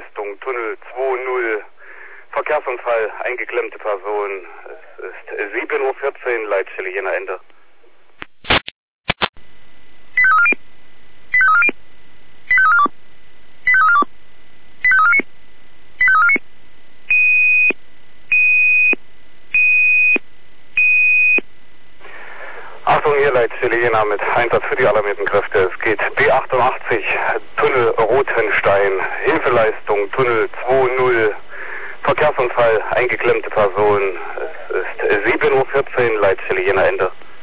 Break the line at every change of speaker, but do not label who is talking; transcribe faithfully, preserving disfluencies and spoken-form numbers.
Hilfeleistung, Tunnel zwei null, Verkehrsunfall, eingeklemmte Person. Es ist sieben Uhr vierzehn, Leitstelle Jena Ende. Achtung, hier Leitstelle Jena mit Einsatz für die alarmierten Kräfte. Es geht B achtundachtzig, Tunnel Rothenstein, Hilfeleistung, Tunnel zwei null, Verkehrsunfall, eingeklemmte Person. Es ist sieben Uhr vierzehn, Leitstelle Jena Ende.